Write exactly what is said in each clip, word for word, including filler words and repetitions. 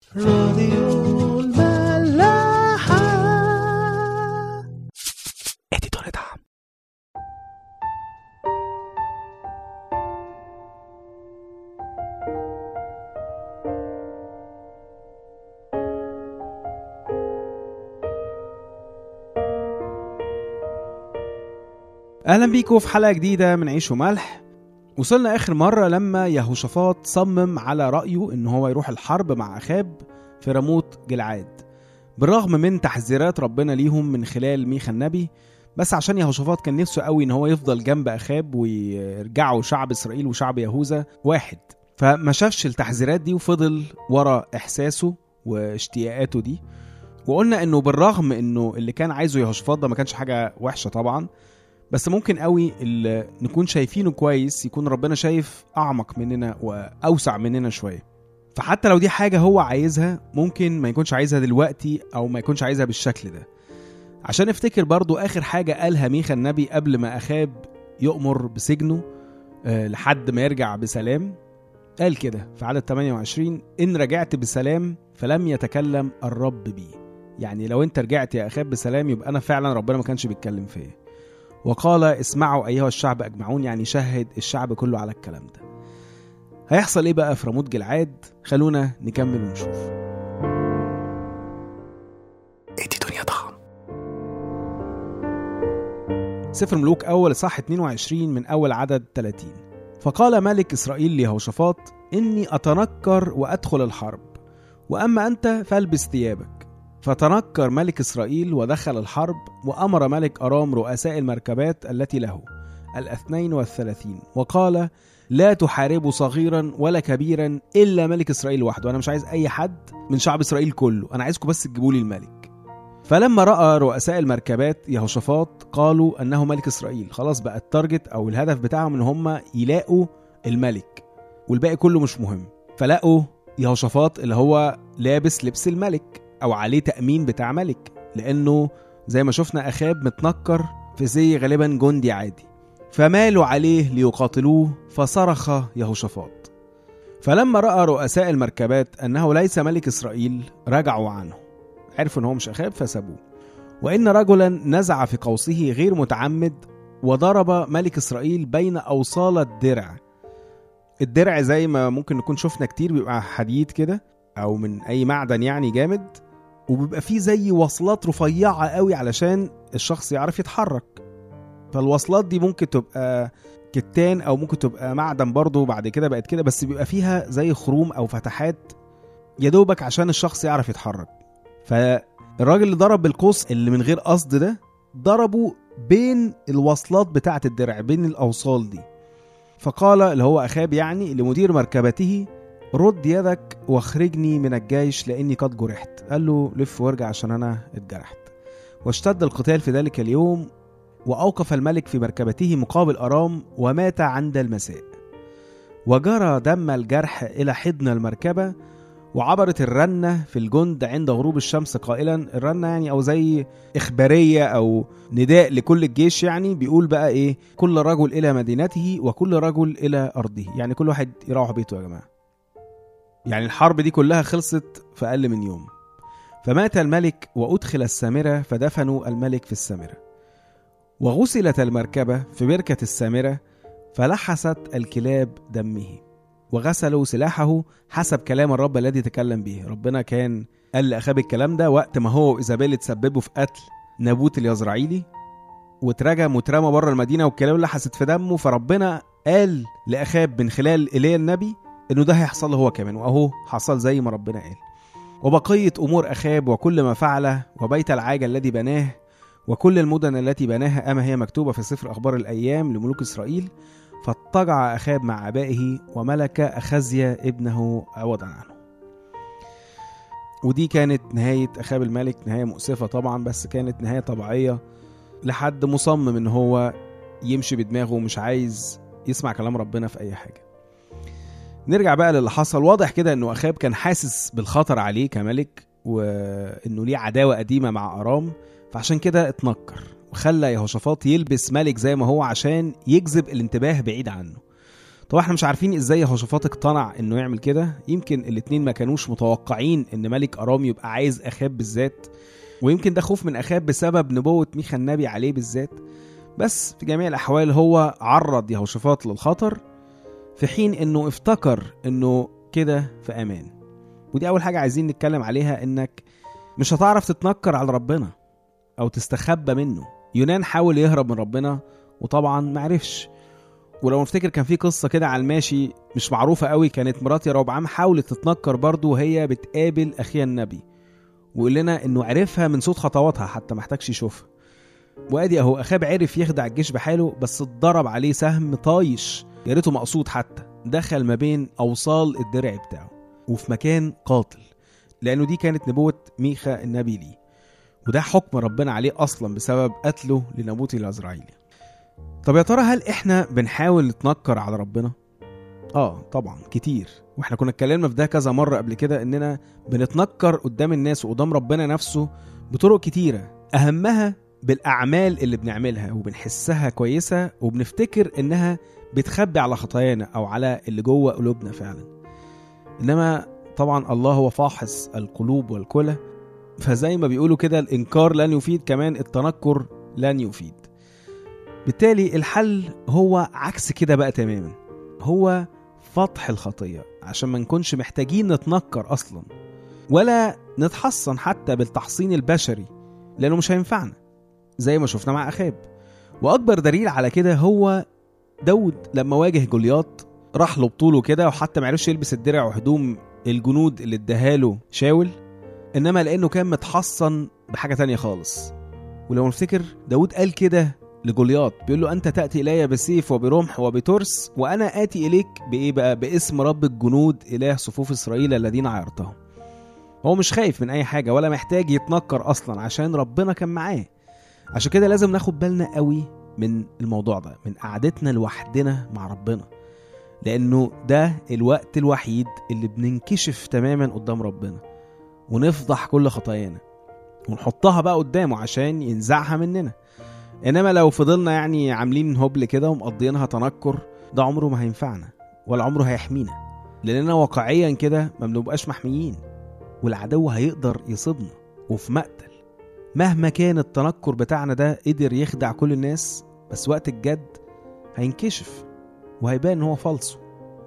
راديو الملاحة اديتور دعم. اهلا بيكم في حلقة جديدة من عيش وملح. وصلنا آخر مرة لما يهوشافاط صمم على رأيه إن هو يروح الحرب مع أخاب في راموت جلعاد، بالرغم من تحذيرات ربنا ليهم من خلال ميخا النبي. بس عشان يهوشافاط كان نفسه قوي إن هو يفضل جنب أخاب ويرجعوا شعب إسرائيل وشعب يهوذا واحد، فما شافش التحذيرات دي وفضل ورا إحساسه واشتياقاته دي. وقلنا إنه بالرغم إنه اللي كان عايزه يهوشافاط ده ما كانش حاجة وحشة طبعا، بس ممكن قوي اللي نكون شايفينه كويس يكون ربنا شايف أعمق مننا وأوسع مننا شوية. فحتى لو دي حاجة هو عايزها ممكن ما يكونش عايزها دلوقتي أو ما يكونش عايزها بالشكل ده. عشان افتكر برضو آخر حاجة قالها ميخا النبي قبل ما أخاب يؤمر بسجنه أه لحد ما يرجع بسلام، قال كده في عدد ثمانية وعشرين: إن رجعت بسلام فلم يتكلم الرب بي. يعني لو انت رجعت يا أخاب بسلام يبقى أنا فعلا ربنا ما كانش بيتكلم فيه. وقال: اسمعوا أيها الشعب أجمعون، يعني شهد الشعب كله على الكلام ده. هيحصل إيه بقى في راموت جلعاد؟ خلونا نكمل ونشوف. إيه دي دنيا ضخم. سفر ملوك أول صح اتنين وعشرين من أول عدد ثلاثين. فقال ملك إسرائيل ليهوشافاط: إني أتنكر وأدخل الحرب، وأما أنت فالبس ثيابك. فتنكر ملك إسرائيل ودخل الحرب، وأمر ملك أرام رؤساء المركبات التي له الاثنين والثلاثين وقال: لا تحاربوا صغيرا ولا كبيرا إلا ملك إسرائيل وحده. أنا مش عايز أي حد من شعب إسرائيل كله، أنا عايزكم بس تجيبوا لي الملك. فلما رأى رؤساء المركبات يهوشافاط قالوا أنه ملك إسرائيل. خلاص بقى التارجت أو الهدف بتاعهم إن هم يلاقوا الملك والباقي كله مش مهم. فلقوا يهوشافاط اللي هو لابس لبس الملك أو عليه تأمين بتاع ملك، لأنه زي ما شفنا أخاب متنكر في زي غالبا جندي عادي. فمالوا عليه ليقاتلوه، فصرخ يهوشافاط. فلما رأى رؤساء المركبات أنه ليس ملك إسرائيل رجعوا عنه، عرفوا أنه مش أخاب فسابوه. وإن رجلا نزع في قوسه غير متعمد وضرب ملك إسرائيل بين أوصال الدرع. الدرع زي ما ممكن نكون شفنا كتير بيبقى حديد كده أو من أي معدن يعني جامد، وبيبقى فيه زي وصلات رفيعة قوي علشان الشخص يعرف يتحرك. فالوصلات دي ممكن تبقى كتان أو ممكن تبقى معدن برضو، بعد كده بقت كده، بس بيبقى فيها زي خروم أو فتحات يدوبك عشان الشخص يعرف يتحرك. فالراجل اللي ضرب بالقوس اللي من غير قصد ده ضربه بين الوصلات بتاعة الدرع، بين الأوصال دي. فقال اللي هو أخاب يعني لمدير مركبته: رد يدك واخرجني من الجيش لأني قد جرحت. قال له: لف وارجع عشان أنا اتجرحت. واشتد القتال في ذلك اليوم، وأوقف الملك في مركبته مقابل أرام ومات عند المساء. وجرى دم الجرح إلى حضن المركبة، وعبرت الرنة في الجند عند غروب الشمس قائلا. الرنة يعني أو زي إخبارية أو نداء لكل الجيش، يعني بيقول بقى إيه: كل رجل إلى مدينته وكل رجل إلى أرضه، يعني كل واحد يروح بيته يا جماعة. يعني الحرب دي كلها خلصت في أقل من يوم. فمات الملك وأدخل السامرة، فدفنوا الملك في السامرة. وغسلت المركبة في بركة السامرة، فلحست الكلاب دمه، وغسلوا سلاحه حسب كلام الرب الذي تكلم به. ربنا كان قال لأخاب الكلام ده وقت ما هو وإيزابيل تسببوا في قتل نابوت اليزرعيلي، وترجم وترمى بره المدينة والكلاب لحست في دمه. فربنا قال لأخاب من خلال إيليا النبي إنه ده هيحصل له هو كمان، وأهو حصل زي ما ربنا قال. وبقية أمور أخاب وكل ما فعله وبيت العاجة الذي بناه وكل المدن التي بناها أما هي مكتوبة في سفر أخبار الأيام لملوك إسرائيل. فاضطجع أخاب مع آبائه، وملك أخزيا ابنه عوضا عنه. ودي كانت نهاية أخاب الملك، نهاية مؤسفة طبعا، بس كانت نهاية طبيعية لحد مصمم إن هو يمشي بدماغه ومش عايز يسمع كلام ربنا في أي حاجة. نرجع بقى للي حصل. واضح كده إنه أخاب كان حاسس بالخطر عليه كملك، وإنه ليه عداوة قديمة مع أرام، فعشان كده اتنكر وخلى يهوشافاط يلبس ملك زي ما هو عشان يجذب الانتباه بعيد عنه. طبعا احنا مش عارفين ازاي يهوشافاط اقتنع انه يعمل كده. يمكن الاتنين ما كانوش متوقعين ان ملك ارام يبقى عايز اخاب بالذات، ويمكن ده خوف من اخاب بسبب نبوة ميخا النبي عليه بالذات. بس في جميع الاحوال هو عرض يهوشافاط للخطر في حين انه افتكر انه كده في امان. ودي اول حاجة عايزين نتكلم عليها، انك مش هتعرف تتنكر على ربنا او تستخبى منه. يونان حاول يهرب من ربنا وطبعا معرفش. ولو نفتكر كان في قصة كده على الماشي مش معروفة قوي، كانت مرات يربعام حاولت تتنكر برضو وهي بتقابل أخيها النبي، وقال لنا إنه عرفها من صوت خطواتها حتى محتاجش يشوفها. وادي أهو أخاب عرف يخدع الجيش بحاله، بس اتضرب عليه سهم طايش يا ريته مقصود، حتى دخل ما بين أوصال الدرع بتاعه وفي مكان قاتل، لأنه دي كانت نبوة ميخا النبي ليه، وده حكم ربنا عليه أصلا بسبب قتله لنبوت العزرائيلي. طب يا ترى هل احنا بنحاول نتنكر على ربنا؟ اه طبعا كتير، واحنا كنا اتكلمنا في ده كذا مرة قبل كده، اننا بنتنكر قدام الناس وقدام ربنا نفسه بطرق كتيرة، اهمها بالاعمال اللي بنعملها وبنحسها كويسة وبنفتكر انها بتخبي على خطايانا او على اللي جوه قلوبنا فعلا. انما طبعا الله هو فاحص القلوب والكلى، فزي ما بيقولوا كده الانكار لن يفيد، كمان التنكر لن يفيد. بالتالي الحل هو عكس كده بقى تماما، هو فتح الخطية عشان ما نكونش محتاجين نتنكر أصلا ولا نتحصن حتى بالتحصين البشري، لأنه مش هينفعنا زي ما شفنا مع أخاب. وأكبر دليل على كده هو داود لما واجه جولياط، راح له بطوله كده وحتى معرفش يلبس الدرع وهدوم الجنود اللي اداهاله شاول، إنما لأنه كان متحصن بحاجة تانية خالص. ولو نفتكر داود قال كده لجولياط، بيقول له أنت تأتي إلي بسيف وبرمح وبترس، وأنا آتي إليك بإيه بقى؟ باسم رب الجنود إله صفوف إسرائيل الذين عيرتهم. هو مش خايف من أي حاجة ولا محتاج يتنكر أصلا عشان ربنا كان معاه. عشان كده لازم ناخد بالنا قوي من الموضوع ده، من قعدتنا لوحدنا مع ربنا، لأنه ده الوقت الوحيد اللي بننكشف تماما قدام ربنا ونفضح كل خطايانا ونحطها بقى قدامه عشان ينزعها مننا. انما لو فضلنا يعني عاملين هبل كده ومقضينها تنكر، ده عمره ما هينفعنا ولا عمره هيحمينا، لاننا واقعيا كده ما بنبقاش محميين، والعدو هيقدر يصيبنا وفي مقتل. مهما كان التنكر بتاعنا ده قدر يخدع كل الناس، بس وقت الجد هينكشف وهيبان ان هو فالصو،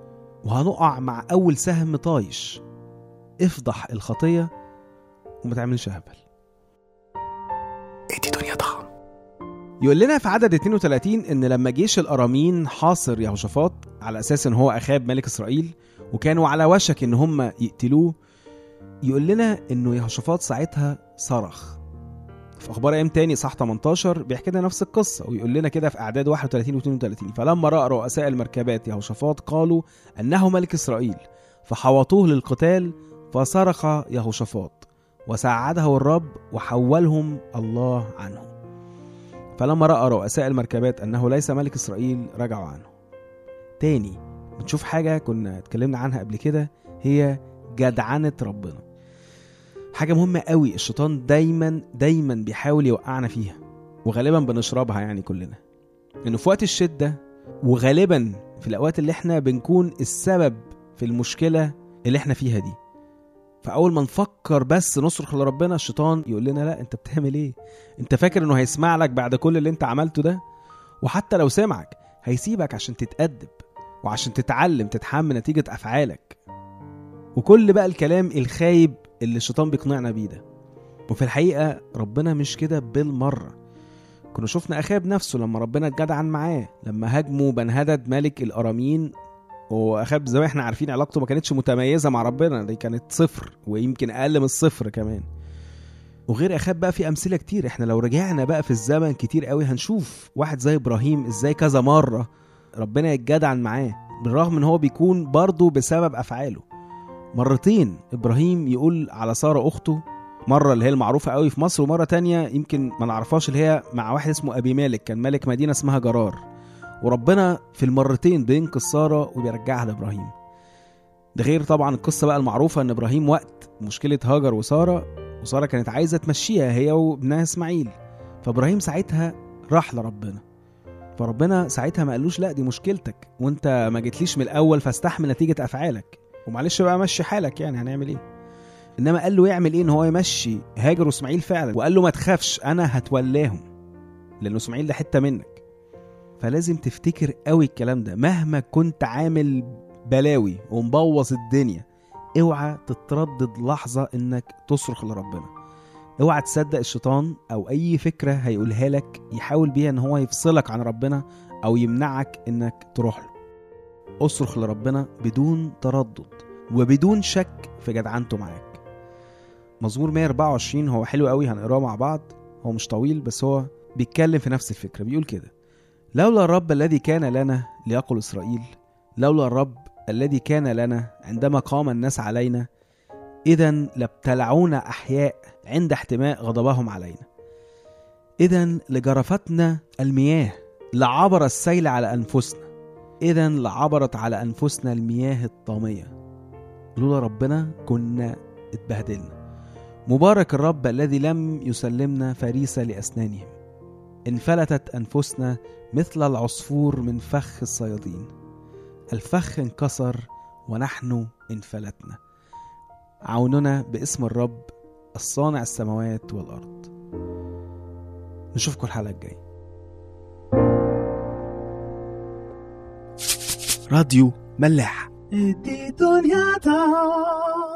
وهنقع مع اول سهم طايش. افضح الخطية وما تعملش هبل. ادي دنيا ضخم. يقول لنا في عدد اتنين وتلاتين ان لما جيش الارامين حاصر يهوشافاط على اساس ان هو اخاب ملك اسرائيل وكانوا على وشك ان هم يقتلوه، يقول لنا انه يهوشافاط ساعتها صرخ. في اخبار ايام تاني صح تمنتاشر بيحكي لنا نفس القصه، ويقول لنا كده في اعداد واحد وتلاتين و اتنين وتلاتين، فلما راى رؤساء المركبات يهوشافاط قالوا انه ملك اسرائيل فحوطوه للقتال، فصرخ يهوشافاط وساعده الرب وحولهم الله عنه. فلما رأى رؤساء المركبات أنه ليس ملك إسرائيل رجعوا عنه. تاني بنشوف حاجة كنا اتكلمنا عنها قبل كده، هي جدعنة ربنا. حاجة مهمة قوي الشيطان دايما دايما بيحاول يوقعنا فيها، وغالبا بنشربها يعني كلنا، إنه في وقت الشدة وغالبا في الأوقات اللي احنا بنكون السبب في المشكلة اللي احنا فيها دي، فأول ما نفكر بس نصرخ لربنا الشيطان يقول لنا لا انت بتعمل ايه؟ انت فاكر انه هيسمع لك بعد كل اللي انت عملته ده؟ وحتى لو سمعك هيسيبك عشان تتأدب وعشان تتعلم تتحمل نتيجة أفعالك، وكل بقى الكلام الخايب اللي الشيطان بيقنعنا بيه ده. وفي الحقيقة ربنا مش كده بالمرة. كنا شفنا أخاب نفسه لما ربنا اتجدعن معاه، لما هاجموا بنهدد ملك الأرامين، وأخاب زي ما احنا عارفين علاقته ما كانتش متميزة مع ربنا، دي كانت صفر ويمكن أقل من الصفر كمان. وغير أخاب بقى في أمثلة كتير، احنا لو رجعنا بقى في الزمن كتير قوي هنشوف واحد زي إبراهيم ازاي كذا مرة ربنا يتجدعن معاه، بالرغم ان هو بيكون برضه بسبب أفعاله. مرتين إبراهيم يقول على سارة أخته، مرة اللي هي المعروفة قوي في مصر، ومرة تانية يمكن ما نعرفهاش اللي هي مع واحد اسمه أبي مالك، كان ملك مدينة اسمها جرار، وربنا في المرتين بينقذ سارة وبيرجعها لإبراهيم. ده غير طبعا القصة بقى المعروفة ان إبراهيم وقت مشكلة هاجر وسارة، وسارة كانت عايزة تمشيها هي وابنها إسماعيل، فإبراهيم ساعتها راح لربنا، فربنا ساعتها ما قالوش لا دي مشكلتك وانت ما جيتليش من الاول فاستحمل نتيجة افعالك ومعلش بقى مشي حالك، يعني هنعمل ايه؟ انما قال له يعمل ايه؟ ان هو يمشي هاجر واسماعيل فعلا، وقال له ما تخافش انا هتولاهم لانه اسماعيل ده حتة منك. فلازم تفتكر قوي الكلام ده، مهما كنت عامل بلاوي ومبوظ الدنيا اوعى تتردد لحظة انك تصرخ لربنا. اوعى تصدق الشيطان او اي فكرة هيقولها لك يحاول بيها ان هو يفصلك عن ربنا او يمنعك انك تروح له. اصرخ لربنا بدون تردد وبدون شك في جدعنته معاك. مزمور مية وأربعة وعشرين هو حلو قوي، هنقراه مع بعض، هو مش طويل بس هو بيتكلم في نفس الفكرة. بيقول كده: لولا الرب الذي كان لنا ليقل إسرائيل، لولا الرب الذي كان لنا عندما قام الناس علينا، إذن لابتلعونا أحياء عند احتماء غضبهم علينا. إذن لجرفتنا المياه، لعبر السيل على أنفسنا، إذن لعبرت على أنفسنا المياه الطامية. لولا ربنا كنا اتبهدلنا. مبارك الرب الذي لم يسلمنا فريسة لأسنانهم. انفلتت أنفسنا مثل العصفور من فخ الصيادين. الفخ انكسر ونحن انفلتنا. عوننا باسم الرب الصانع السماوات والأرض. نشوفكم الحلقة الجاية. راديو ملاح.